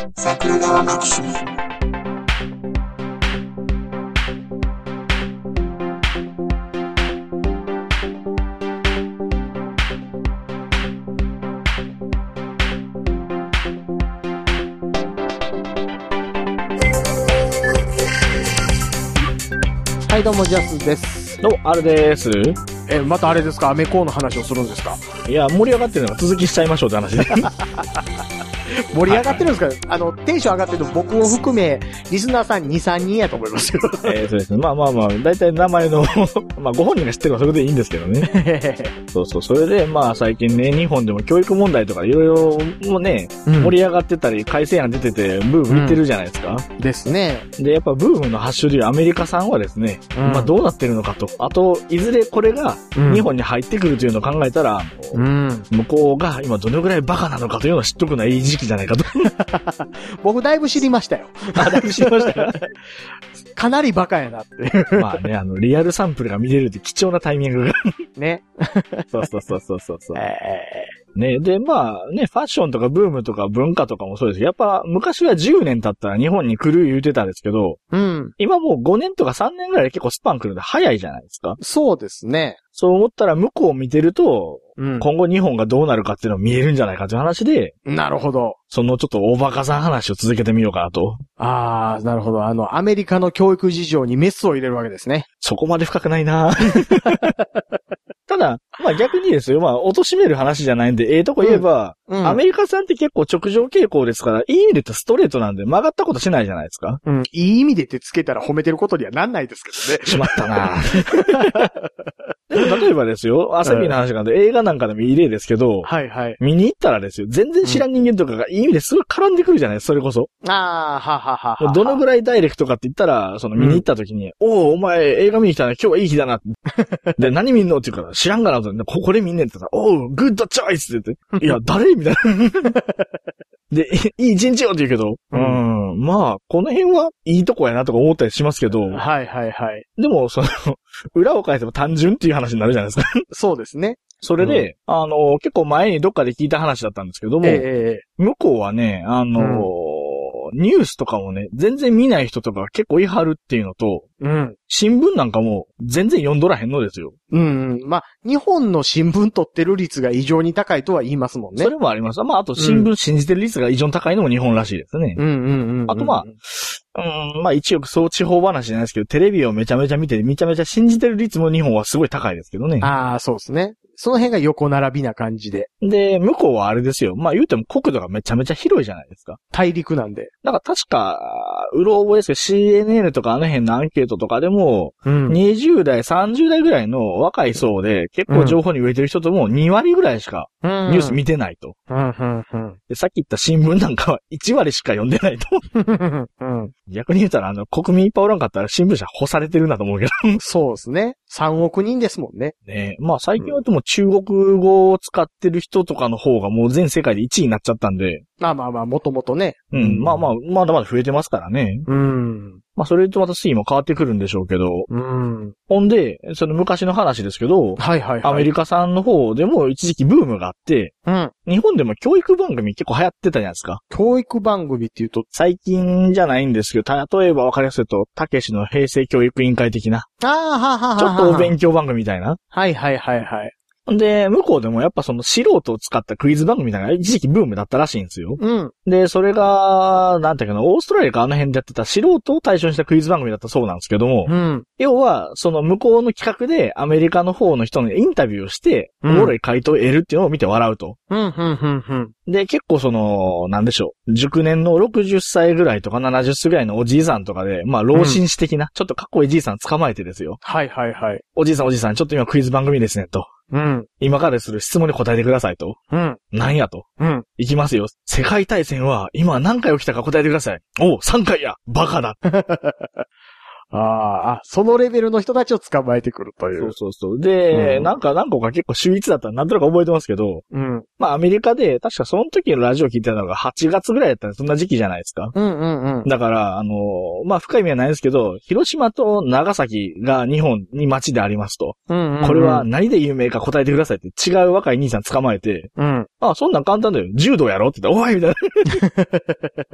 桜川マキシム。 はい、どうも、ジャスです。 どうも、あれです。 またあれですか、アメコーの話をするんですか？ いや、盛り上がってるのが続きしちゃいましょうって話で。 盛り上がってるんですか？テンション上がってるの僕を含め、リスナーさん2、3人やと思いますよ。 そうですね。まあ、大体名前の、まあ、ご本人が知ってるのはそれでいいんですけどね。そうそう。それで、まあ、最近ね、日本でも教育問題とかいろいろもね、盛り上がってたり、改正案出てて、ブームいってるじゃないですか。 ですね。 で、やっぱブームの発祥でいうアメリカさんはですね、まあ、どうなってるのかと。あと、いずれこれが日本に入ってくるというのを考えたら、向こうが今どのぐらいバカなのかというのを知っとくのはいい時期じゃないかと。 僕だいぶ知りましたよ。 だいぶ知りましたよ。 かなりバカやなって。 まあね、リアルサンプルが見れるって貴重なタイミングが。 ね。 そう。ね、で、まあね、ファッションとかブームとか文化とかもそうです。やっぱ昔は10年経ったら日本に来る言うてたんですけど、今もう5年とか3年ぐらいで結構スパン来るんで早いじゃないですか。 そうですね。 そう思ったら向こうを見てると、今後日本がどうなるかっていうのを見えるんじゃないかという話で、 なるほど。 そのちょっと大バカさん話を続けてみようかなと。 ああ、なるほど。アメリカの教育事情にメスを入れるわけですね。 そこまで深くないなただ、まあ逆にですよ。まあ、貶める話じゃないんで、とこ言えば、アメリカさんって結構直上傾向ですから、いい意味で言ったらストレートなんで曲がったことしないじゃないですか。 いい意味でってつけたら褒めてることにはなんないですけどね。 しまったなでも例えばですよ、朝日の話なんで、映画なんかでもいい例ですけど、見に行ったらですよ、全然知らん人間とかがいい意味ですごい絡んでくるじゃないですか、それこそ。どのぐらいダイレクトかって言ったら、その見に行った時に、お前映画見に来たな、今日はいい日だな。で、何見んのって言うから、知らんがなと、これ見んねんって言ったら、グッドチョイスって言って、いや、誰みたいな。で、いい一日よって言うけど、まあ、この辺はいいとこやなとか思ったりしますけど、でも、裏を返せば単純っていう話になるじゃないですか。 そうですね。 それで、結構前にどっかで聞いた話だったんですけども、向こうはね、ニュースとかもね、全然見ない人とか結構いはるっていうのと、新聞なんかも全然読んどらへんのですよ。 まあ、日本の新聞取ってる率が異常に高いとは言いますもんね。 それもあります。まあ、あと新聞信じてる率が異常に高いのも日本らしいですね。あとまあ、一億総地方話じゃないですけど、テレビをめちゃめちゃ見て、めちゃめちゃ信じてる率も日本はすごい高いですけどね。 ああ、そうですね。その辺が横並びな感じで。 で、向こうはあれですよ。まあ言うても国土がめちゃめちゃ広いじゃないですか。 大陸なんで。 だから確か、うろ覚えですけど CNN とかあの辺のアンケートとかでも、20代、30代ぐらいの若い層で結構情報に植えてる人とも2割ぐらいしかニュース見てないと。で、さっき言った新聞なんかは1割しか読んでないと。逆に言ったら国民いっぱいおらんかったら新聞社干されてるなと思うけど。 そうですね。3億人ですもんね。 ねえ。まあ最近はでも中国語を使ってる人とかの方がもう全世界で1位になっちゃったんで。 まあ、もともとね。 まあ、まだまだ増えてますからね。まあそれとまた推移も変わってくるんでしょうけど。ほんで、その昔の話ですけど、アメリカさんの方でも一時期ブームがあって、日本でも教育番組結構流行ってたじゃないですか。 教育番組っていうと最近じゃないんですけど、例えばわかりやすいと、たけしの平成教育委員会的な。ちょっとお勉強番組みたいな。で、向こうでもやっぱその素人を使ったクイズ番組みたいな一時期ブームだったらしいんですよ。で、それが、なんていうかな、オーストラリアかあの辺でやってた素人を対象にしたクイズ番組だったそうなんですけども、要は、その向こうの企画でアメリカの方の人にインタビューをして、おもろい回答を得るっていうのを見て笑うと。で、結構なんでしょう、熟年の60歳ぐらいとか70歳ぐらいのおじいさんとかで、まあ、老紳士的な、ちょっとかっこいいじいさん捕まえてですよ。おじいさん、ちょっと今クイズ番組ですね、と。今からする質問に答えてくださいと。なんやと。いきますよ。世界大戦は今何回起きたか答えてください。3回やバカだそのレベルの人たちを捕まえてくるという。 そう。で、何個か結構秀逸だったらなんとなく覚えてますけど、まあアメリカで、確かその時のラジオ聞いてたのが8月ぐらいだったんで、そんな時期じゃないですか。だから、まあ深い意味はないですけど、広島と長崎が日本に町でありますと。これは何で有名か答えてくださいって違う若い兄さん捕まえて、そんなん簡単だよ。柔道やろって言ったら、おいみたいな。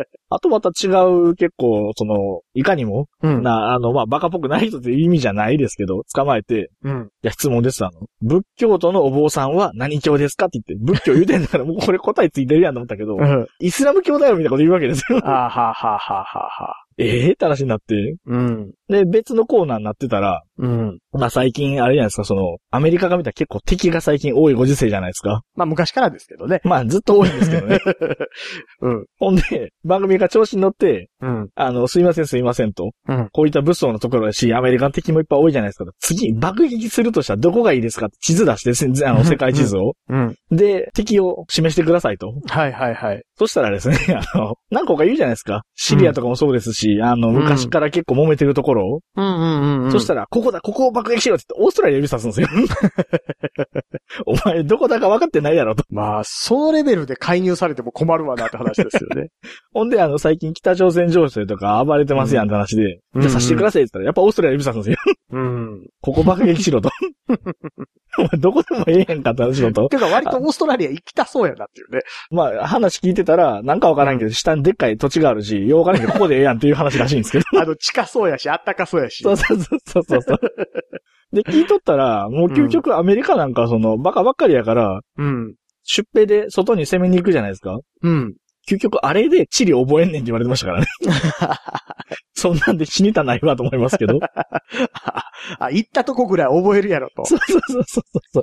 また違う結構、いかにも、まあ、バカっぽくない人っていう意味じゃないですけど、捕まえて、いや、質問です。仏教徒のお坊さんは何教ですかって言って、仏教言うてんだからもうこれ答えついてるやんと思ったけど、イスラム教だよみたいなこと言うわけですよ。 ははははは。 って話になって。で、別のコーナーになってたら、まあ最近、あれじゃないですか、アメリカが見たら結構敵が最近多いご時世じゃないですか。 まあ昔からですけどね。 まあずっと多いんですけどね。ほんで、番組が調子に乗って、すいませんと。こういった物騒なところだし、アメリカの敵もいっぱい多いじゃないですか。次、爆撃するとしたらどこがいいですかって地図出して、世界地図を。で、敵を示してくださいと。 はいはいはい。 そしたらですね、何個か言うじゃないですか。シリアとかもそうですし、昔から結構揉めてるところ。そしたら、ここを爆撃しろって言って、オーストラリア指さすんですよ。お前、どこだか分かってないやろと。 まあ、そのレベルで介入されても困るわなって話ですよね。 ほんで、最近北朝鮮情勢とか暴れてますやんって話で、じゃあさせてくださいって言ったら、やっぱオーストラリア指さすんですよ。ここ爆撃しろと。お前、どこでもええやんかって話のと。 てか、割とオーストラリア行きたそうやなっていうね。 まあ、話聞いてたら、なんかわからんけど、下にでっかい土地があるし、ようわからんけど、ここでええやんっていう話らしいんですけど。 近そうやし、あったかそうやし。 そう。で、聞いとったら、もう究極アメリカなんかバカばっかりやから、出兵で外に攻めに行くじゃないですか。究極あれで地理覚えんねんって言われてましたからね。そんなんで死にたないわと思いますけど。 行ったとこぐらい覚えるやろと。 そう。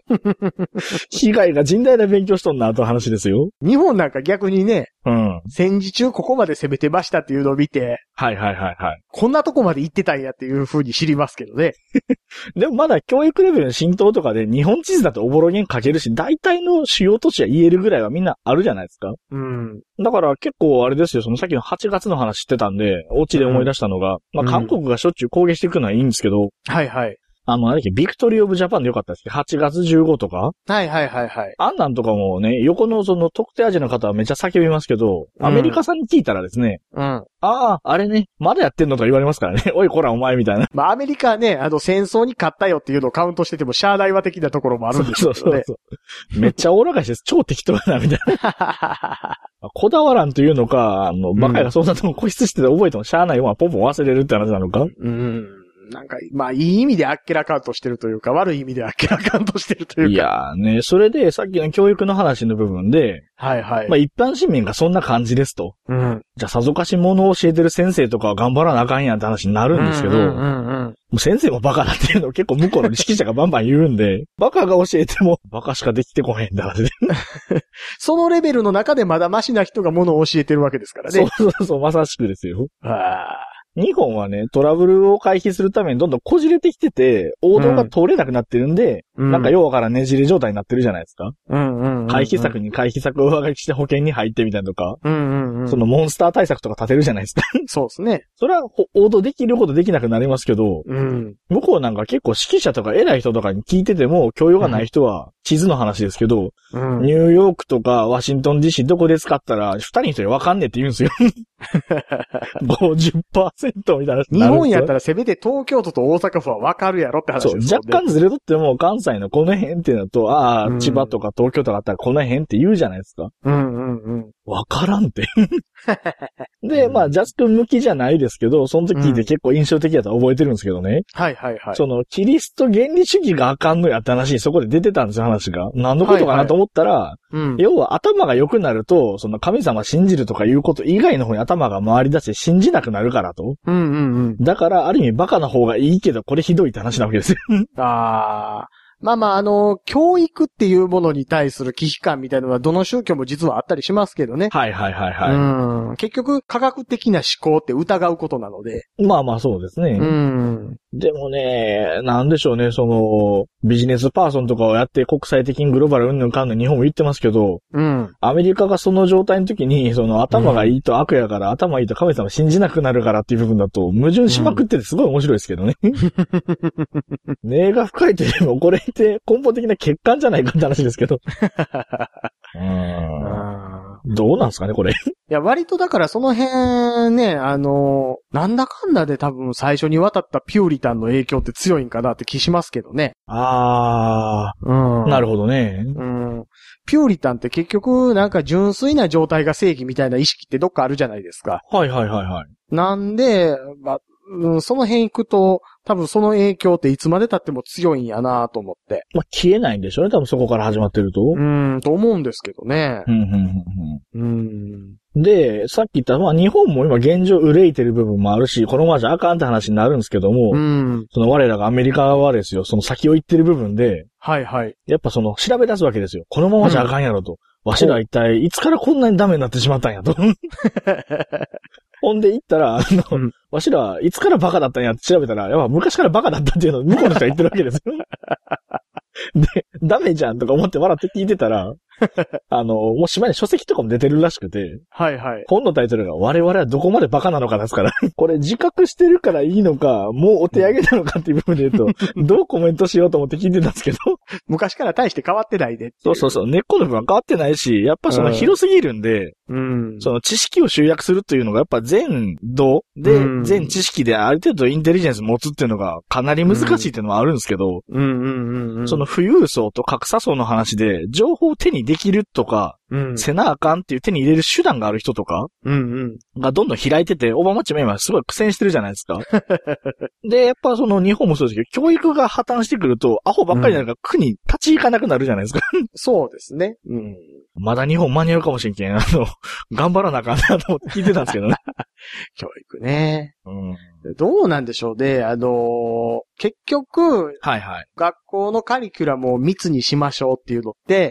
被害が甚大な勉強しとんなと話ですよ。 日本なんか逆にね、戦時中ここまで攻めてましたっていうのを見て、 はい。 こんなとこまで行ってたんやっていう風に知りますけどね。 でもまだ教育レベルの浸透とかで日本地図だとおぼろげん書けるし、大体の主要都市は言えるぐらいはみんなあるじゃないですか。だから結構あれですよ、さっきの8月の話してたんで、お家で思い出したのが、まあ韓国がしょっちゅう攻撃していくのはいいんですけど、 はいはい。 ビクトリーオブジャパンでよかったですけど、8月15とかはい。 あんなんとかもね、横の特定アジアの方はめっちゃ叫びますけど、アメリカさんに聞いたらですね、あれね、まだやってんのとか言われますからね。おいこらお前みたいな。 まあアメリカはね、戦争に勝ったよっていうのをカウントしてても、シャー大和的なところもあるんですよね。 そう。めっちゃおおらかいです。超適当やな、みたいな。こだわらんというのか、バカがそんなとこ固執してて覚えてもしゃあないわ、ポンポン忘れるって話なのか。 なんか、まあ、いい意味であっけらかんとしてるというか、悪い意味であっけらかんとしてるというか。 いやーね、それで、さっきの教育の話の部分で、 はいはい。 まあ、一般市民がそんな感じですと。じゃあ、さぞかし物を教えてる先生とかは頑張らなあかんやんって話になるんですけど、もう先生もバカだっていうのを結構向こうの指揮者がバンバン言うんで、バカが教えても、バカしかできてこへんだって。 そのレベルの中でまだマシな人が物を教えてるわけですからね。 そう、まさしくですよ。日本はね、トラブルを回避するためにどんどんこじれてきてて、王道が通れなくなってるんで、なんかようわからんねじれ状態になってるじゃないですか。回避策に回避策を上書きして保険に入ってみたいなとか、そのモンスター対策とか立てるじゃないですか。 そうですね。 それは王道できるほどできなくなりますけど、向こうなんか結構指揮者とか偉い人とかに聞いてても、教養がない人は地図の話ですけど、ニューヨークとかワシントン DC どこで使ったら二人に一人わかんねえって言うんですよ。50% みたいな。 日本やったらせめて東京都と大阪府はわかるやろって話ですよね。 そう、若干ずれとっても関西のこの辺っていうのと、千葉とか東京とかあったらこの辺って言うじゃないですか。わからんって。で、まあ、ジャス君向きじゃないですけど、その時聞いて結構印象的だと覚えてるんですけどね。 はい。 キリスト原理主義があかんのやって話にそこで出てたんですよ、話が。何のことかなと思ったら、要は頭が良くなると、神様信じるとかいうこと以外の方に頭が回り出して信じなくなるからと。だから、ある意味バカな方がいいけど、これひどいって話なわけですよ。 まあ、教育っていうものに対する危機感みたいなのはどの宗教も実はあったりしますけどね。 はい。 結局、科学的な思考って疑うことなので。 まあそうですね。でもね、なんでしょうね、ビジネスパーソンとかをやって国際的にグローバルうんぬんかんぬん日本も言ってますけど、アメリカがその状態の時に、頭がいいと悪やから、頭いいと神様信じなくなるからっていう部分だと、矛盾しまくっててすごい面白いですけどね。根が深いというよりも、これって根本的な欠陥じゃないかって話ですけど。 どうなんすかね、これ。 いや、割とだからその辺ね、なんだかんだで多分最初に渡ったピューリタンの影響って強いんかなって気しますけどね。 なるほどね。 ピューリタンって結局なんか純粋な状態が正義みたいな意識ってどっかあるじゃないですか。 はいはいはいはい。 なんで、その辺行くと、多分その影響っていつまで経っても強いんやなと思って。 まあ、消えないんでしょうね、多分そこから始まってると。 と思うんですけどね。 で、さっき言った、まあ日本も今現状憂いてる部分もあるし、このままじゃあかんって話になるんですけども、その我らがアメリカはですよ、その先を行ってる部分で、 はいはい。 やっぱその調べ出すわけですよ。このままじゃあかんやろと。わしらは一体いつからこんなにダメになってしまったんやと。ほんで行ったら、わしらはいつからバカだったんやって調べたら、やっぱ昔からバカだったっていうのを向こうの人は言ってるわけですよ。で、ダメじゃんとか思って笑って聞いてたら、もうしまいに書籍とかも出てるらしくて、 はいはい。 本のタイトルが我々はどこまでバカなのかですから、これ自覚してるからいいのか、もうお手上げなのかっていう部分で言うと、どうコメントしようと思って聞いてたんですけど。 昔から大して変わってないで。 そうそうそう、根っこの部分は変わってないし、やっぱその広すぎるんで、その知識を集約するというのがやっぱ全度で、全知識である程度インテリジェンス持つっていうのがかなり難しいっていうのはあるんですけど、その富裕層と格差層の話で、情報を手にできるとか、せなあかんっていう手に入れる手段がある人とか、がどんどん開いてて、オバマッチも今すごい苦戦してるじゃないですか。で、やっぱその日本もそうですけど、教育が破綻してくると、アホばっかりなんか苦に立ち行かなくなるじゃないですか。 そうですね。 まだ日本間に合うかもしれんけん、頑張らなあかんなと思って聞いてたんですけどね。 教育ね。どうなんでしょうね。結局、学校のカリキュラムを密にしましょうっていうのって、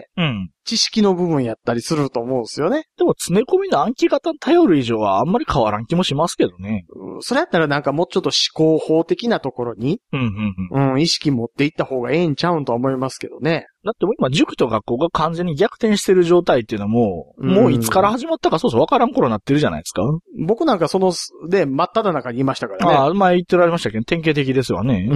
知識の部分やったりすると思うんですよね。 でも詰め込みの暗記型に頼る以上はあんまり変わらん気もしますけどね。 それやったらなんかもうちょっと思考法的なところに、意識持っていった方がええんちゃうんとは思いますけどね。 だってもう今塾と学校が完全に逆転してる状態っていうのも、もういつから始まったかそうそうわからん頃になってるじゃないですか。 僕なんか真っ只中にいましたからね。 前言ってられましたけど、典型的ですわね。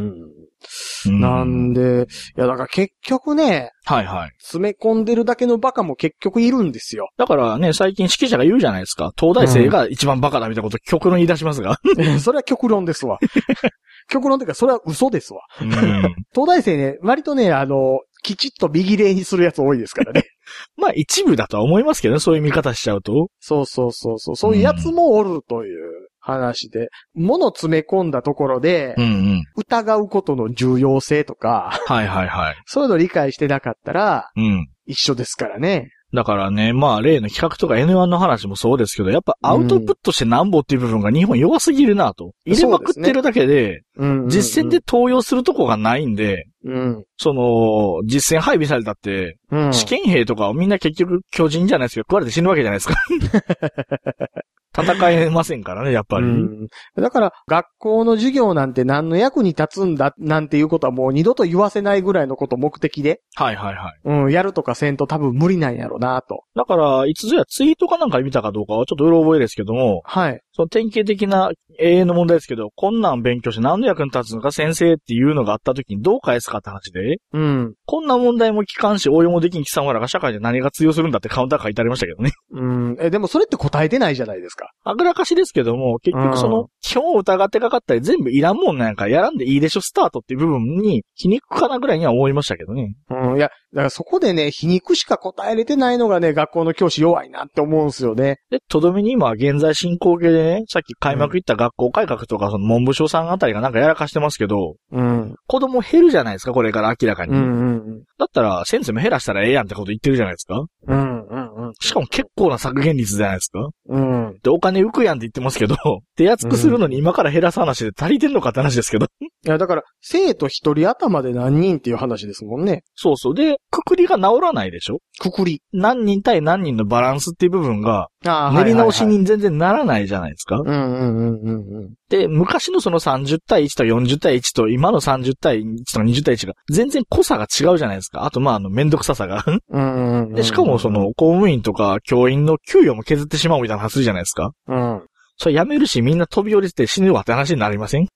なんで、いやだから結局ね、詰め込んでるだけのバカも結局いるんですよ。 だからね、最近指揮者が言うじゃないですか。東大生が一番バカだみたいなこと極論言い出しますが。 それは極論ですわ。極論っていうか、それは嘘ですわ。東大生ね、割とね、きちっと右霊にするやつ多いですからね。 まあ一部だとは思いますけどね、そういう見方しちゃうと。 そういうやつもおるという話で、物詰め込んだところで、疑うことの重要性とか、そういうのを理解してなかったら、一緒ですからね。 だからね、まあ例の企画とか N1 の話もそうですけど、やっぱアウトプットしてなんぼっていう部分が日本弱すぎるなと。入れまくってるだけで、実践で登用するとこがないんで、実戦配備されたって、試験兵とかをみんな結局巨人じゃないですけど、食われて死ぬわけじゃないですか。戦えませんからね、やっぱり。 だから、学校の授業なんて何の役に立つんだ、なんていうことはもう二度と言わせないぐらいのことを目的で。やるとかせんと多分無理なんやろうなと。 だから、いつぞやツイートかなんか見たかどうかはちょっとうろ覚えですけども。その典型的な永遠の問題ですけど、こんなん勉強して何の役に立つのか先生っていうのがあった時にどう返すかって話で。こんな問題も聞かんし応用もできん貴様らが社会で何が通用するんだってカウンター書いてありましたけどね。 でもそれって答えてないじゃないですか。 あぐらかしですけども、結局その、基本を疑ってかかったり全部いらんもんなんかやらんでいいでしょスタートっていう部分に皮肉かなぐらいには思いましたけどね。 いや、だからそこでね、皮肉しか答えれてないのがね、学校の教師弱いなって思うんですよね。 で、とどめに今現在進行形でね、さっき開幕言った学校改革とかその文部省さんあたりがなんかやらかしてますけど、子供減るじゃないですか、これから明らかに。だったら先生も減らしたらええやんってこと言ってるじゃないですか。しかも結構な削減率じゃないですか。で、お金浮くやんって言ってますけど、手厚くするのに今から減らす話で足りてんのかって話ですけど。 いや、だから、生徒一人頭で何人っていう話ですもんね。 そうそう。で、くくりが治らないでしょ？ くくり。 何人対何人のバランスっていう部分が、練り直しに全然ならないじゃないですか。で、昔のその30対1と40対1と今の30対1と20対1が全然濃さが違うじゃないですか。あとめんどくささが。で、しかもその公務員とか教員の給与も削ってしまうみたいな話するじゃないですか。それやめるしみんな飛び降りて死ぬわって話になりません？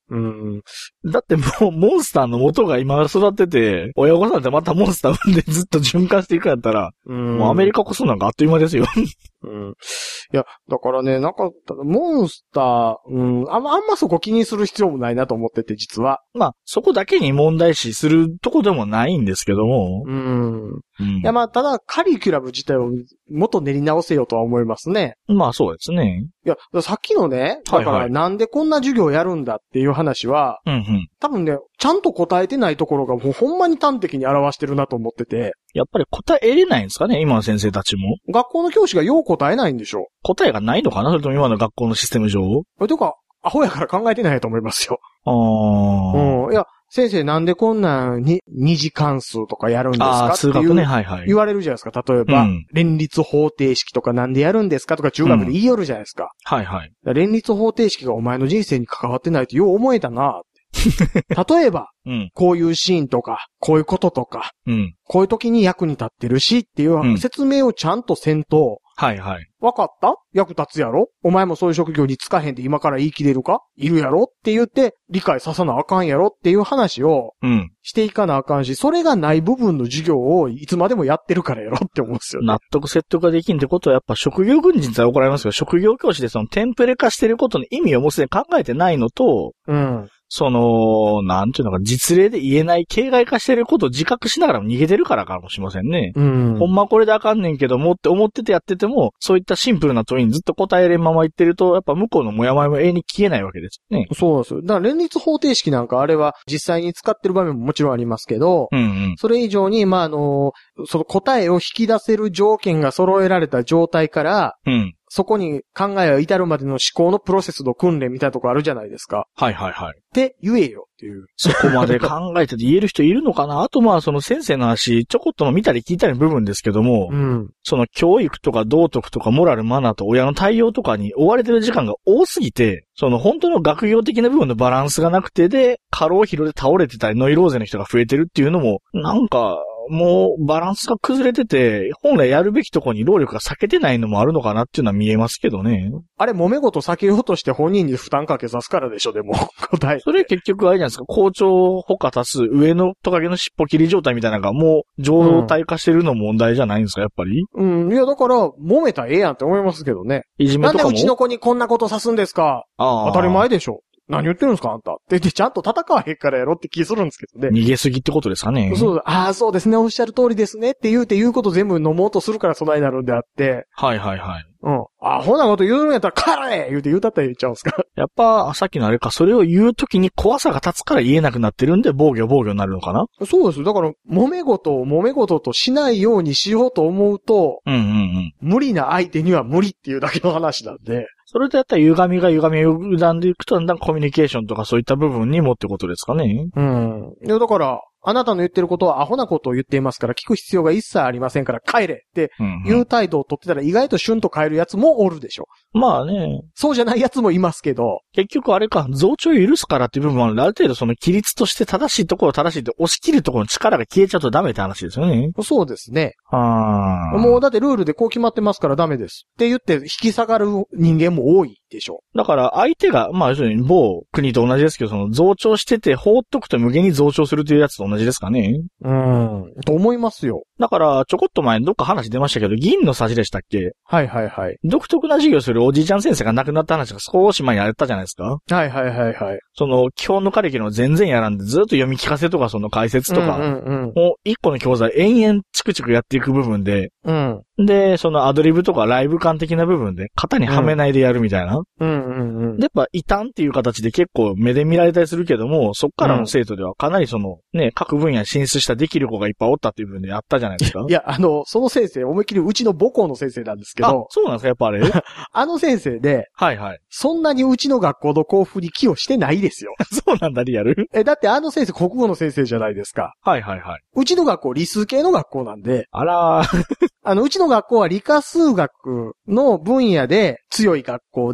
だってもう、モンスターの元が今育ってて、親御さんってまたモンスター産んでずっと循環していくんやったら、もうアメリカこそなんかあっという間ですよ。 いや、だからね、なんか、モンスター、あんまそこ気にする必要もないなと思ってて、実は。 まあ、そこだけに問題視するとこでもないんですけども。 いや、まあ、ただ、カリキュラム自体をもっと練り直せよとは思いますね。 まあ、そうですね。 いや、さっきのね、だからなんでこんな授業やるんだっていう話は、多分ね、ちゃんと答えてないところがもうほんまに端的に表してるなと思ってて。 やっぱり答えれないんですかね、今の先生たちも。 学校の教師がよう答えないんでしょ。 答えがないのかな、それとも今の学校のシステム上。 というか、アホやから考えてないと思いますよ。いや、先生なんでこんなんに二次関数とかやるんですかっていう、言われるじゃないですか。例えば、連立方程式とかなんでやるんですかとか中学で言いよるじゃないですか。連立方程式がお前の人生に関わってないとよう思えたな。例えば、こういうシーンとか、こういうこととか、こういう時に役に立ってるしっていう説明をちゃんとせんと、わかった?役立つやろ?お前もそういう職業に就かへんで今から言い切れるか?いるやろって言って理解ささなあかんやろっていう話をしていかなあかんし、それがない部分の授業をいつまでもやってるからやろって思うんですよね。 納得説得ができんってことはやっぱ職業軍人って怒られますけど、職業教師でそのテンプレ化してることの意味をもうすでに考えてないのと、その、なんていうのか、実例で言えない形骸化してることを自覚しながらも逃げてるからかもしれませんね。ほんまこれであかんねんけどもって思っててやってても、そういったシンプルな問いにずっと答えれんまま言ってると、やっぱ向こうのモヤモヤも永遠に消えないわけですよね。 そうですよ。だから連立方程式なんかあれは実際に使ってる場面ももちろんありますけど、それ以上に、まあ、その答えを引き出せる条件が揃えられた状態から、そこに考えを至るまでの思考のプロセスの訓練みたいなとこあるじゃないですか。って言えよっていう。 そこまで考えてて言える人いるのかなあとまあその先生の話、ちょこっとの見たり聞いたりの部分ですけども、その教育とか道徳とかモラルマナーと親の対応とかに追われてる時間が多すぎて、その本当の学業的な部分のバランスがなくてで、過労疲労で倒れてたりノイローゼの人が増えてるっていうのも、なんか、もうバランスが崩れてて、本来やるべきとこに労力が避けてないのもあるのかなっていうのは見えますけどね。 あれ、揉め事避けようとして本人に負担かけさすからでしょ、でも、答え。 それ結局あれじゃないですか、校長ほか足す上のトカゲの尻尾切り状態みたいなのがもう状態化してるの問題じゃないんですか、やっぱり。 いや、だから、揉めたらええやんって思いますけどね。 いじめとかも。 なんでうちの子にこんなことさすんですか?当たり前でしょ。何言ってるんですかあんた。ってちゃんと戦わへんからやろって気するんですけどね。 逃げすぎってことですかね。 そうですね、おっしゃる通りですねって言うこと全部飲もうとするからそないになるんであって。アホなこと言うんやったら帰れ言うたったら言っちゃうんすか。 やっぱ、さっきのあれか、それを言うときに怖さが立つから言えなくなってるんで、防御になるのかな? そうです。だから、揉め事としないようにしようと思うと、無理な相手には無理っていうだけの話なんで。 それでやったら歪みを歪んでいくと、だんだんコミュニケーションとかそういった部分にもってことですかね。 いや、だから、あなたの言ってることはアホなことを言っていますから聞く必要が一切ありませんから帰れっていう態度を取ってたら意外とシュンと帰るやつもおるでしょ。 まあね。 そうじゃないやつもいますけど。 結局あれか、増長を許すからっていう部分はある程度その規律として正しいところ正しいって押し切るところの力が消えちゃうとダメって話ですよね。 そうですね。もうだってルールでこう決まってますからダメですって言って引き下がる人間も多いでしょ。 だから相手が、まあ要するに某国と同じですけど、その増長してて放っとくと無限に増長するというやつと同じですかね。 と思いますよ。 だからちょこっと前にどっか話出ましたけど、銀のさじでしたっけ?独特な授業するおじいちゃん先生が亡くなった話が少し前にあったじゃないですか。その基本のカリキュラム全然やらんでずっと読み聞かせとかその解説とか、もう一個の教材延々チクチクやっていく部分で、で、そのアドリブとかライブ感的な部分で型にはめないでやるみたいな。で、やっぱ異端っていう形で結構目で見られたりするけども、そっからの生徒ではかなりそのね、各分野に進出したできる子がいっぱいおったっていう部分でやったじゃないですか。 いや、その先生、思いっきりうちの母校の先生なんですけど。 そうなんですか、やっぱあれあの先生で、そんなにうちの学校の校風に寄与してないですよ。 そうなんだ、リアル。 だってあの先生国語の先生じゃないですか。うちの学校理数系の学校なんで。 あらー。 うちの学校は理科数学の分野で強い学校で、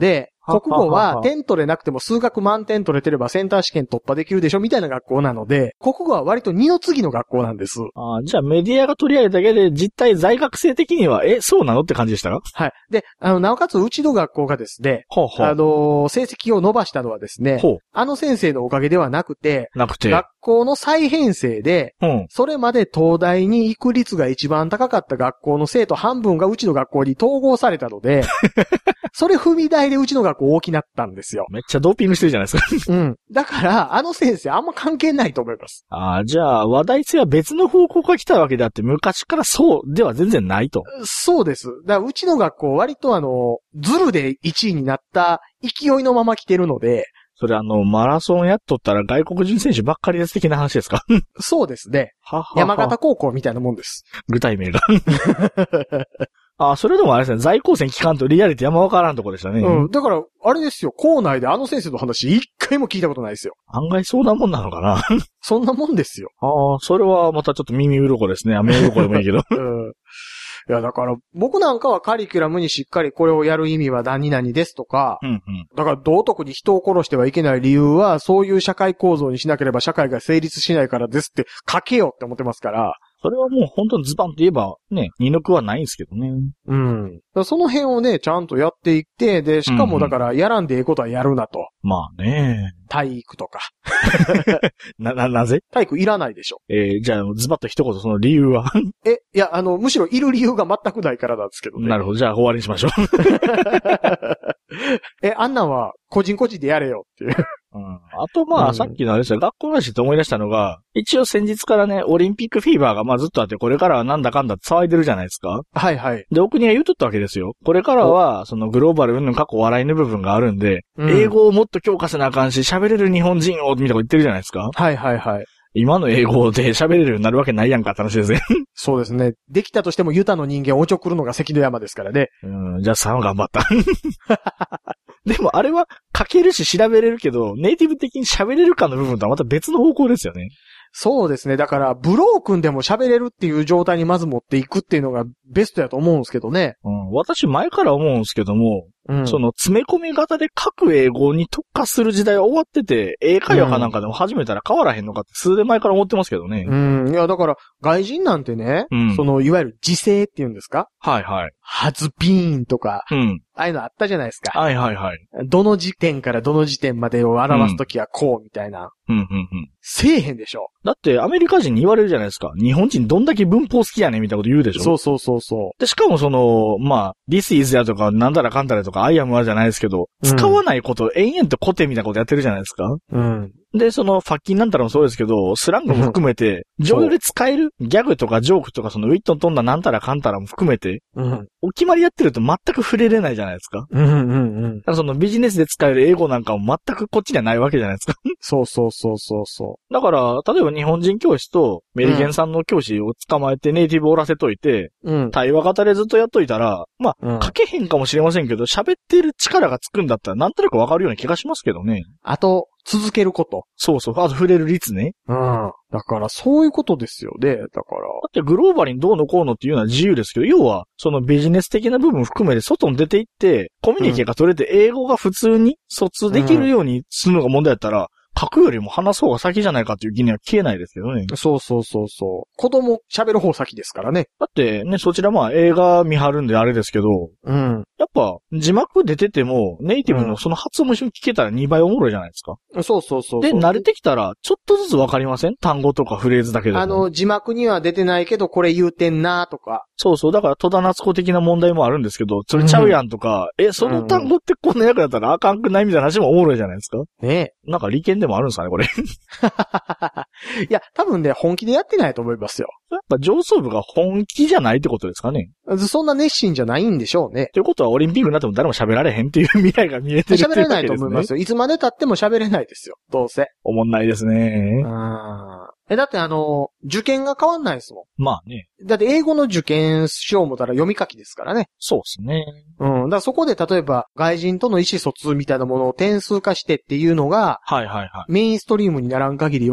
国語は点取れなくても数学満点取れてればセンター試験突破できるでしょみたいな学校なので、国語は割と二の次の学校なんです。 じゃあメディアが取り上げただけで実態在学生的には、そうなのって感じでしたか？ はい。で、なおかつうちの学校がですね、成績を伸ばしたのはですね、先生のおかげではなくて、学校の再編成で、それまで東大に行く率が一番高かった学校の生徒半分がうちの学校に統合されたので、それ踏み台でうちの学校大きなったんですよ。 めっちゃドーピングしてるじゃないですか。 うん。だから、先生あんま関係ないと思います。 じゃあ、話題性は別の方向から来たわけであって、昔からそうでは全然ないと。 そうです。だからうちの学校割とズルで1位になった勢いのまま来てるので、 それマラソンやっとったら外国人選手ばっかりです的な話ですか？ そうですね。山形高校みたいなもんです。 具体名が。それでもあれですね、在校生聞かんとリアリティあんまわからんとこでしたね。 うん。だから、あれですよ、校内で先生の話一回も聞いたことないですよ。 案外そんなもんなのかな？ そんなもんですよ。 それはまたちょっと耳鱗ですね。目鱗でもいいけど。 いや、だから、僕なんかはカリキュラムにしっかりこれをやる意味は何々ですとか、だから道徳に人を殺してはいけない理由は、そういう社会構造にしなければ社会が成立しないからですって書けよって思ってますから。 それはもう本当にズバンと言えばね、二の句はないんですけどね。 うん。その辺をね、ちゃんとやっていって、で、しかもだからやらんでいいことはやるなと。 まあね。 体育とか。 なぜ？ 体育いらないでしょ。 じゃあズバッと一言その理由は？ いや、むしろいる理由が全くないからなんですけどね。 なるほど。じゃあ終わりにしましょう。 あんなんは個人個人でやれよっていう。 あとさっきのあれですよ、学校の話って思い出したのが、一応先日からね、オリンピックフィーバーがずっとあって、これからはなんだかんだ騒いでるじゃないですか。 はいはい。 で、お国が言うとったわけですよ。これからは、そのグローバルの過去笑いの部分があるんで、英語をもっと強化せなあかんし、喋れる日本人を、みたいなこと言ってるじゃないですか。 はいはいはい。 今の英語で喋れるようになるわけないやんかって話ですね。 そうですね。できたとしてもユタの人間をおちょくるのが関の山ですからね。 じゃあ3頑張った。でもあれは書けるし調べれるけど、ネイティブ的に喋れるかの部分とはまた別の方向ですよね。 そうですね。だから、ブロー君でも喋れるっていう状態にまず持っていくっていうのがベストやと思うんですけどね。 私前から思うんですけども、その詰め込み型で書く英語に特化する時代は終わってて、英会話かなんかでも始めたら変わらへんのかって数年前から思ってますけどね。 いや、だから、外人なんてね、いわゆる時制っていうんですか？ はいはい。 ハズビーンとか、ああいうのあったじゃないですか。 はいはいはい。 どの時点からどの時点までを表すときはこうみたいな。せえへんでしょ。 だってアメリカ人に言われるじゃないですか。日本人どんだけ文法好きやねんみたいなこと言うでしょ。 そう。 で、しかもthis is やとか、なんだらかんだらとか、I am はじゃないですけど、使わないこと、延々と固定みたいなことやってるじゃないですか。で、ファッキンなんたらもそうですけど、スラングも含めて、常用で使えるギャグとかジョークとか、ウィットン飛んだなんたらかんたらも含めて、お決まりやってると全く触れれないじゃないですか。だからビジネスで使える英語なんかも全くこっちにはないわけじゃないですか。 そう。 だから、例えば日本人教師とメリケンさんの教師を捕まえてネイティブをおらせといて、対話型でずっとやっといたら、書けへんかもしれませんけど、喋ってる力がつくんだったらなんとなくわかるような気がしますけどね。 あと、続けること。 そう。あと触れる率ね。 だからそういうことですよね。だってグローバルにどうのこうのっていうのは自由ですけど、要は、そのビジネス的な部分含めて外に出ていって、コミュニケーションが取れて英語が普通に疎通できるようにするのが問題だったら、書くよりも話す方が先じゃないかっていう疑念は消えないですけどね。 そう。子供喋る方先ですからね。 だってね、そちら映画見張るんであれですけど、やっぱ字幕出ててもネイティブのその発音も一緒に聞けたら2倍おもろいじゃないですか。 そう。 で、慣れてきたらちょっとずつわかりません？単語とかフレーズだけでも。 字幕には出てないけどこれ言うてんなとか。 そう。だから戸田夏子的な問題もあるんですけど、それちゃうやんとか、その単語ってこんな役だったらあかんくないみたいな話もおもろいじゃないですか。 ね。 なんか利権でもあるんですかね、これ。 いや、多分ね、本気でやってないと思いますよ。 やっぱ上層部が本気じゃないってことですかね。 そんな熱心じゃないんでしょうね。 ということはオリンピックになっても誰も喋られへんっていう未来が見えてるっていうわけですね。 喋れないと思いますよ。いつまで経っても喋れないですよ。どうせ。 おもんないですね。 だって受験が変わんないですもん。まあね。 だって英語の受験しよう思ったら読み書きですからね。 そうですね。 だからそこで例えば外人との意思疎通みたいなものを点数化してっていうのが、メインストリームにならん限りは、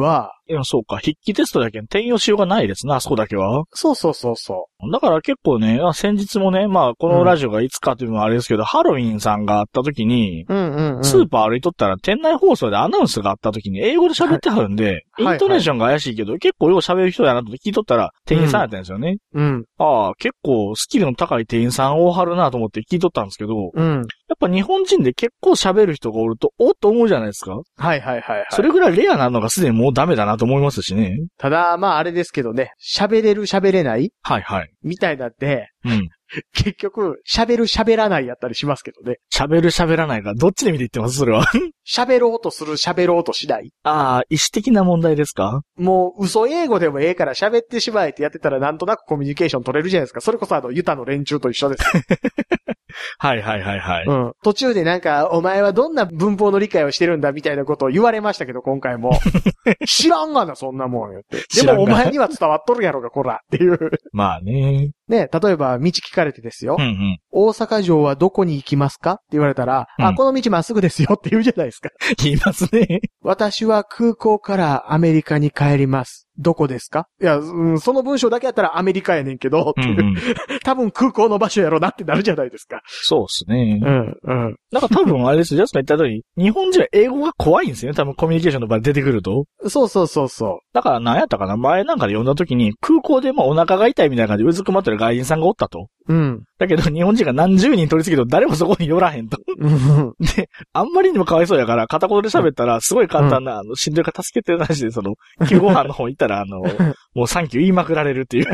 いや、そうか。筆記テストだけ転用しようがないですな、あそこだけは。 そうそうそうそう。 だから結構ね、先日もね、まあ、このラジオがいつかというのはあれですけど、ハロウィンさんがあった時に、スーパー歩いとったら店内放送でアナウンスがあった時に英語で喋ってはるんで、イントネーションが怪しいけど、結構よう喋る人やなと聞いとったら店員さんやったんですよね。ああ、結構スキルの高い店員さんを張るなと思って聞いとったんですけど、やっぱ日本人で結構喋る人がおると、おっと思うじゃないですか。 はいはいはいはい。 それぐらいレアなのがすでにもうダメだなと思いますしね。 ただ、まああれですけどね、喋れる喋れないはいはい。 みたいなんで、結局、喋る喋らないやったりしますけどね。 喋る喋らないが、どっちで見ていってますそれは。 喋ろうとする喋ろうとしない。 ああ、意思的な問題ですか？ もう、嘘英語でもええから喋ってしまえってやってたらなんとなくコミュニケーション取れるじゃないですか。それこそユタの連中と一緒です。 はいはいはいはい。 途中でなんか、お前はどんな文法の理解をしてるんだみたいなことを言われましたけど、今回も。知らんがな、そんなもん言って。でもお前には伝わっとるやろが、こらっていう。 まあね。 ね、例えば道聞かれてですよ。大阪城はどこに行きますかって言われたら、この道まっすぐですよって言うじゃないですか。 言いますね。 私は空港からアメリカに帰ります。どこですか？いや、その文章だけやったらアメリカやねんけど、っていう。多分空港の場所やろなってなるじゃないですか。 そうですね。なんか多分あれですよ、ジャスが言った通り、日本人は英語が怖いんですよね。多分コミュニケーションの場で出てくると。 そうそうそうそう。 だから何やったかな、前なんかで読んだ時に、空港でお腹が痛いみたいな感じでうずくまってる外人さんがおったと。だけど日本人が何十人取り付けて誰もそこに寄らへんと。で、あんまりにもかわいそうやから、片言で喋ったら、すごい簡単な、しんどいから助けてる話で、救護班の方行ったら、もうサンキュー言いまくられるっていう。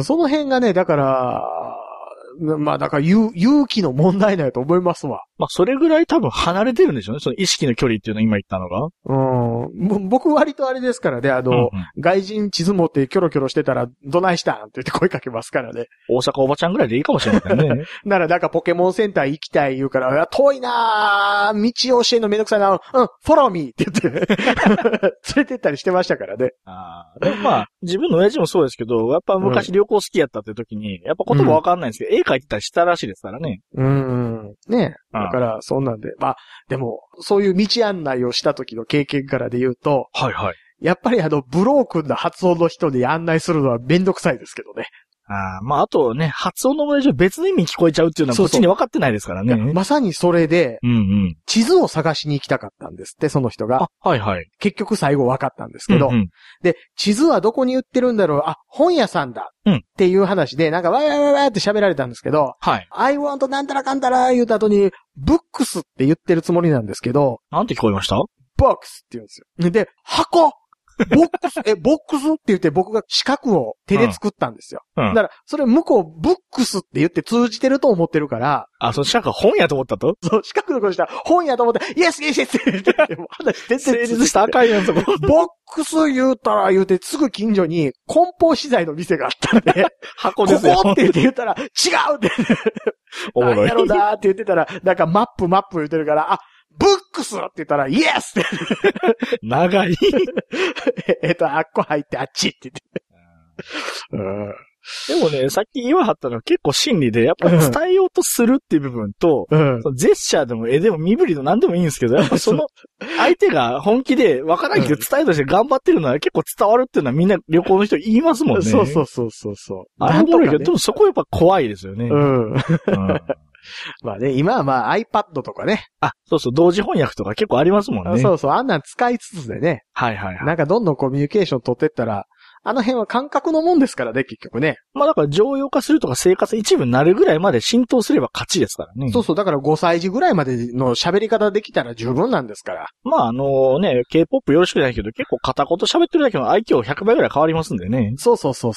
その辺がね、だから、まあだから勇気の問題だよと思いますわ。 まあそれぐらい多分離れてるんでしょうね。その意識の距離っていうのを今言ったのが。 僕割とあれですからね、外人地図持ってキョロキョロしてたら、どないしたんって言って声かけますからね。 大阪おばちゃんぐらいでいいかもしれないね。 ならなんかポケモンセンター行きたい言うから、遠いなぁ、道を教えるのめんどくさいなぁ、フォローミーって言って、連れてったりしてましたからね。 でもまあ、自分の親父もそうですけど、やっぱ昔旅行好きやったって時に、やっぱ言葉わかんないんですけど、絵描いてたりしたらしいですからね。 ね。だから、そんなんで。まあ、でも、そういう道案内をした時の経験からで言うと、 はいはい。 やっぱりブロークンな発音の人で案内するのはめんどくさいですけどね。 まあ、あとね、発音の問題上別の意味聞こえちゃうっていうのはこっちに分かってないですからね。 まさにそれで、地図を探しに行きたかったんですって、その人が。 はいはい。 結局最後分かったんですけど、で、地図はどこに売ってるんだろう、本屋さんだ。っていう話で、なんかわーって喋られたんですけど、 はい。 I want なんたらかんたら言うた後に、ブックスって言ってるつもりなんですけど、 なんて聞こえました？ ボックスって言うんですよ。で、箱ボックスって言って僕が四角を手で作ったんですよ。だから、それ向こう、ブックスって言って通じてると思ってるから。 その四角は本やと思ったと？ そう、四角のことしたら本やと思って、イエスって言って、もう話全然成立した赤いやつも。 ボックス言うたら言うて、すぐ近所に梱包資材の店があったんで、 箱ですよ。 ここって言ったら、違うって。 おもろい。 何やろだーって言ってたら、なんかマップ言ってるから、ブックスって言ったら、イエスって。 長い。 あっこ入ってあっちって言って。 でもね、さっき言わはったのは結構真理で、やっぱ伝えようとするっていう部分と、そのジェスチャーでも絵でも身振りの何でもいいんですけど、やっぱその相手が本気で分からんけど伝えようとして頑張ってるのは結構伝わるっていうのはみんな旅行の人言いますもんね。 そう。 あれおもろいけど、でもそこやっぱ怖いですよね。 まあね、今はまあ iPad とかね。 そう、同時翻訳とか結構ありますもんね。 そう、あんなん使いつつでね。 はい。 なんかどんどんコミュニケーション取ってったら、あの辺は感覚のもんですからね、結局ね。 まあだから常用化するとか生活一部になるぐらいまで浸透すれば勝ちですからね。 そう、だから5歳児ぐらいまでの喋り方できたら十分なんですから。 まあね、K-POP よろしくないけど結構片言喋ってるだけの愛嬌100倍ぐらい変わりますんでね。 そう。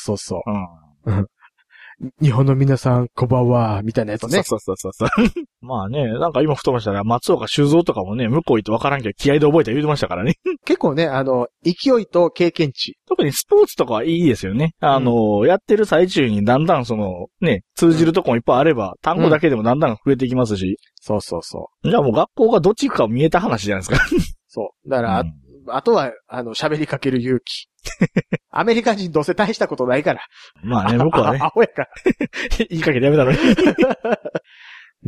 日本の皆さん、こんばんは、みたいなやつね。 そう。まあね、なんか今ふとましたら、松岡修造とかもね、向こう行ってわからんけど気合で覚えた言うてましたからね。 結構ね、勢いと経験値。 特にスポーツとかはいいですよね。やってる最中にだんだんね、通じるとこもいっぱいあれば、単語だけでもだんだん増えていきますし。 そう。 じゃあもう学校がどっち行くか見えた話じゃないですか。 そう。だから、あとは、喋りかける勇気。アメリカ人どうせ大したことないから。 まあね、僕はね。 アホやから。 いい加減やめたのに。 ね。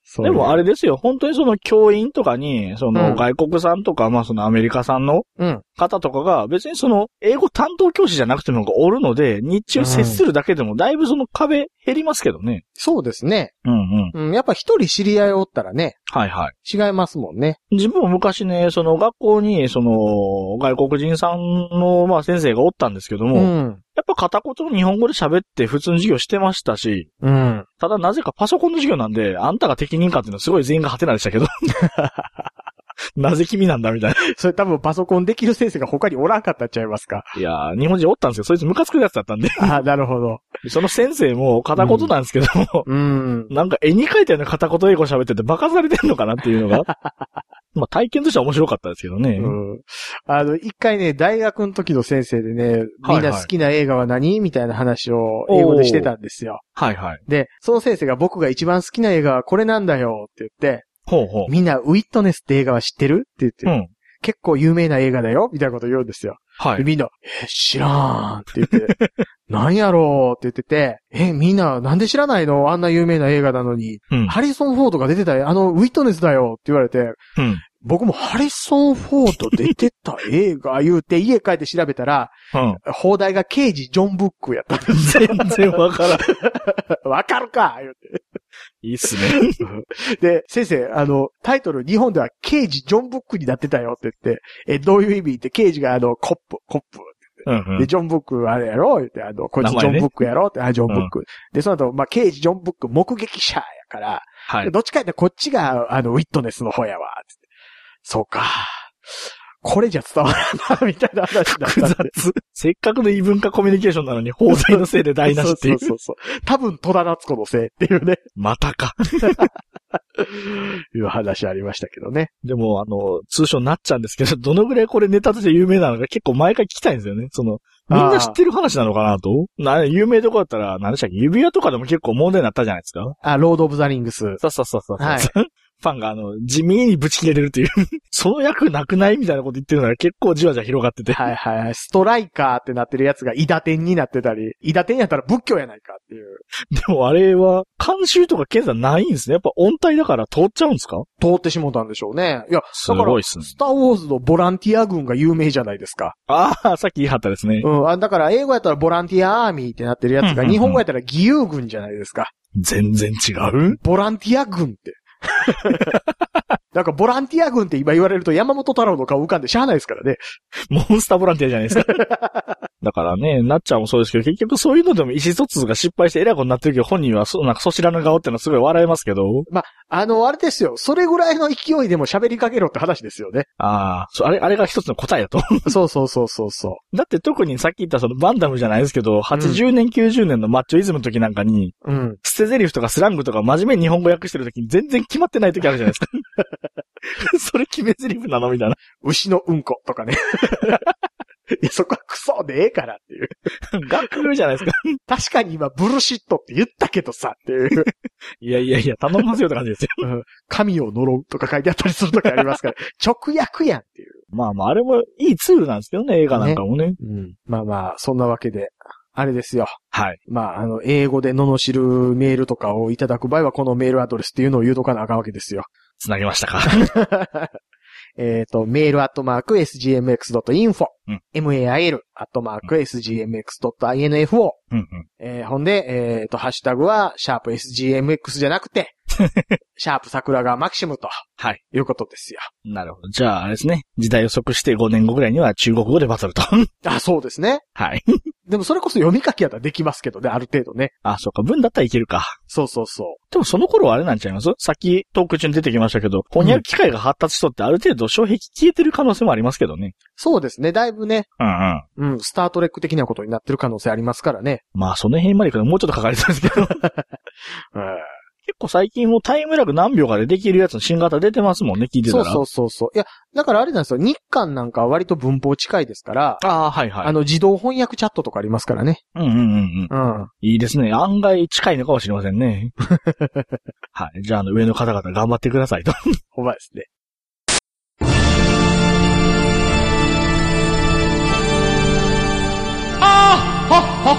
でもあれですよ、本当にその教員とかに、その外国さんとか、まあそのアメリカさんの方とかが、別にその英語担当教師じゃなくてもおるので、日中接するだけでもだいぶその壁減りますけどね。 そうですね。やっぱ一人知り合いおったらね。 はいはい。 違いますもんね。 自分も昔ね、その学校に、その外国人さんの、まあ先生がおったんですけども、やっぱ片言の日本語で喋って普通の授業してましたし、ただなぜかパソコンの授業なんで、あんたが適任かっていうのはすごい全員がハテナでしたけど。なぜ君なんだみたいな。 それ多分パソコンできる先生が他におらんかったんちゃいますか。 いやー、日本人おったんですよ。そいつムカつくやつだったんで。 ああ、なるほど。 その先生も片言なんですけども、なんか絵に描いたような片言英語喋っててバカされてんのかなっていうのが。まあ体験としては面白かったですけどね。 一回ね、大学の時の先生でね、みんな好きな映画は何みたいな話を英語でしてたんですよ。 はいはい。 で、その先生が僕が一番好きな映画はこれなんだよって言って、みんなウィットネスって映画は知ってるって言って、結構有名な映画だよみたいなこと言うんですよ。 はい。 でみんな、知らんって言って、なんやろうって言ってて、みんななんで知らないのあんな有名な映画なのに、ハリソン・フォードが出てたウィットネスだよって言われて、僕もハリソン・フォード出てた映画言うて家帰って調べたら、放題が刑事ジョン・ブックやったんです。 全然わからん。 わかるか言うて。 いいっすね。 で、先生、タイトル日本では刑事ジョン・ブックになってたよって言って、どういう意味って刑事がコップって言って、で、ジョン・ブックあれやろ言って、こいつジョン・ブックやろって、ジョン・ブック。で、その後、まあ、刑事ジョン・ブック目撃者やから、どっちか言ったらこっちが、ウィットネスの方やわ、つって。そうか。これじゃ伝わらんな、みたいな話だったんで。 複雑。せっかくの異文化コミュニケーションなのに、放題のせいで台無しっていう。 そう。多分、戸田夏子のせいっていうね。 またか。 いう話ありましたけどね。 でも、通称なっちゃうんですけど、どのぐらいこれネタとして有名なのか結構毎回聞きたいんですよね。みんな知ってる話なのかなと有名どこだったら、何でしたっけ指輪とかでも結構問題になったじゃないですか。 ロード・オブ・ザ・リングス。 そう。はい。ファンが地味にブチ切れれるというその役なくないみたいなこと言ってるのが結構じわじわ広がってて。 はい。ストライカーってなってるやつがイダテンになってたり、イダテンやったら仏教やないかっていう。 でもあれは、監修とか検査ないんですね。やっぱ音体だから通っちゃうんですか？ 通ってしもたんでしょうね。いや、 すごいっすね。 スターウォーズのボランティア軍が有名じゃないですか。 ああ、さっき言いはったですね。 だから英語やったらボランティアアーミーってなってるやつが、日本語やったら義勇軍じゃないですか。 全然違う？ ボランティア軍って。なんかボランティア軍って今言われると山本太郎の顔浮かんでしゃあないですからね。 モンスターボランティアじゃないですか。だからね、なっちゃんもそうですけど、結局そういうのでも意思疎通が失敗して偉いことになってるけど、本人はなんかそちらの顔ってのはすごい笑えますけど。 まあ、あれですよ。それぐらいの勢いでも喋りかけろって話ですよね。 あれが一つの答えだと。 そう。 だって特にさっき言ったそのバンダムじゃないですけど、80年、90年のマッチョイズムの時なんかに、捨て台詞とかスラングとか真面目に日本語訳してる時に全然決まってない時あるじゃないですか。それ決め台詞なのみたいな。 牛のうんことかね。いや、そこはクソでええからっていう。 学じゃないですか。 確かに今ブルシットって言ったけどさっていう。 いや、頼みますよって感じですよ。 神を呪うとか書いてあったりするときありますから、直訳やんっていう。 まあ、あれもいいツールなんですけどね、映画なんかもね。 まあ、そんなわけで。あれですよ。 はい。 まあ、英語で罵るメールとかをいただく場合は、このメールアドレスっていうのを言うとかなあかんわけですよ。 つなげましたか。 メール@sgmx.info、mail@sgmx.info、ほんで、ハッシュタグは、#sgmx じゃなくて、桜川マキシムと。はい。いうことですよ。 なるほど。じゃあ、あれですね。時代予測して5年後ぐらいには中国語でバトルと。 そうですね。 はい。 でもそれこそ読み書きやったらできますけどね、ある程度ね。 そうか。文だったらいけるか。 そう。 でもその頃はあれなんちゃいます？さっきトーク中に出てきましたけど、翻訳機械が発達しとってある程度障壁消えてる可能性もありますけどね。 そうですね。だいぶね。スタートレック的なことになってる可能性ありますからね。 まあ、その辺までからもうちょっとかかりそうですけど。結構最近もタイムラグ何秒かでできるやつの新型出てますもんね、聞いてたら。 そう。いや、だからあれなんですよ。日韓なんかは割と文法近いですから。 はい。 自動翻訳チャットとかありますからね。 いいですね。案外近いのかもしれませんね。はい。じゃあ、上の方々頑張ってくださいと。 ほんまですね。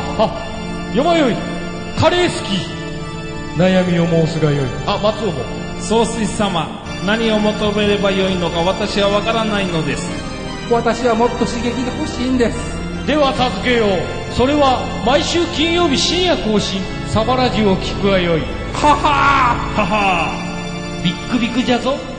よまよい、カレー好き。悩みを申すがよい。松尾も。 総帥様、何を求めればよいのか私はわからないのです。 私はもっと刺激が欲しいんです。 では助けよう。それは毎週金曜日深夜更新、サバラジュを聞くがよい。ははーははー、ビックビックじゃぞ。